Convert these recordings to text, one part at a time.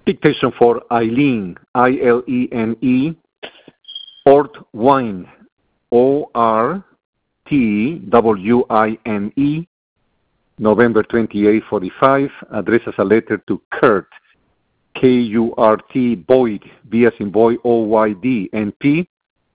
Dictation for Eileen, I-L-E-N-E, Ortwine, O-R-T-W-I-N-E, November 28, 45, addresses a letter to Kurt, K-U-R-T, Boyd, B as in boy, O-Y-D, N-P,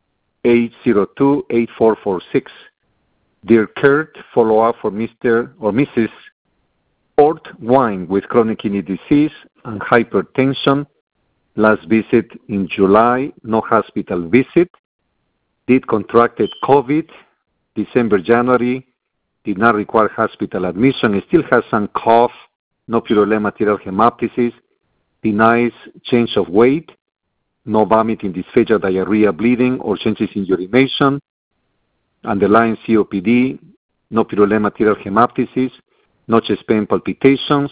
802-8446. Dear Kurt, follow up for Mr. or Mrs. Ortwine with chronic kidney disease and hypertension. Last visit in July, no hospital visit. Did contracted COVID, December, January, did not require hospital admission. Still has some cough, no purulent material hemoptysis, denies change of weight, no vomiting, dysphagia, diarrhea, bleeding, or changes in urination. Underlying COPD, no purulent material hemoptysis, no chest pain, palpitations.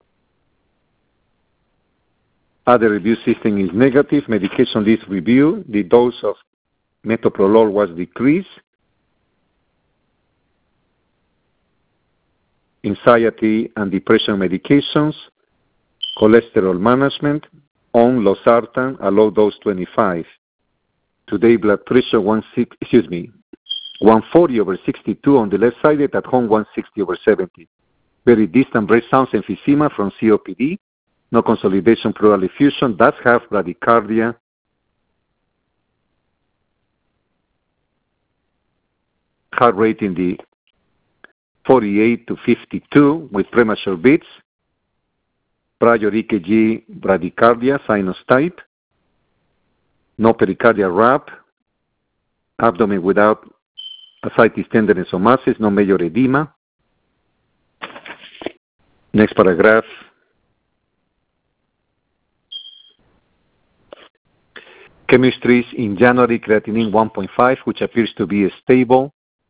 Other review system is negative. Medication list review. The dose of metoprolol was decreased. Anxiety and depression medications. Cholesterol management. On losartan, a low dose 25. Today blood pressure 140/62 on the left side, at home 160/70. Very distant breath sounds, emphysema from COPD. No consolidation pleural effusion. Does have bradycardia. Heart rate in the 48 to 52 with premature beats. Prior EKG bradycardia, sinus type. No pericardial wrap. Abdomen without ascites, tenderness, or masses. No major edema. Next paragraph. Chemistries in January, creatinine 1.5, which appears to be stable.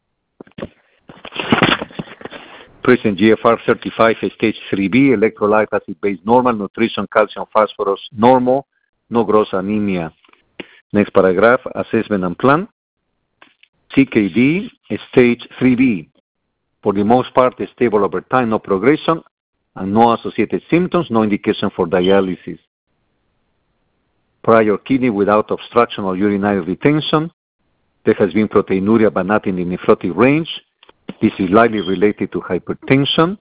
Present GFR 35, stage 3B, electrolyte acid base normal, nutrition, calcium, phosphorus normal, no gross anemia. Next paragraph, assessment and plan. CKD, stage 3B. For the most part, stable over time, no progression, and no associated symptoms, no indication for dialysis. Prior kidney without obstruction or urinary retention. There has been proteinuria, but not in the nephrotic range. This is likely related to hypertension.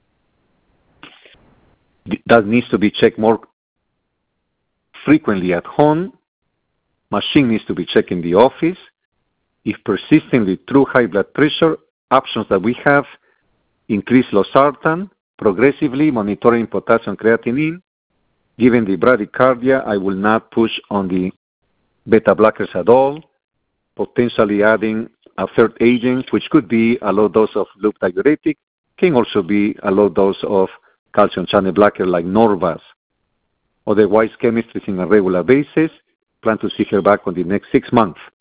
That needs to be checked more frequently at home. Machine needs to be checked in the office. If persistently through high blood pressure, options that we have: increase losartan, progressively monitoring potassium creatinine. Given the bradycardia, I will not push on the beta blockers at all. Potentially adding a third agent, which could be a low dose of loop diuretic, can also be a low dose of calcium channel blocker like Norvas. Otherwise, chemistry is on a regular basis. Plan to see her back on the next 6 months.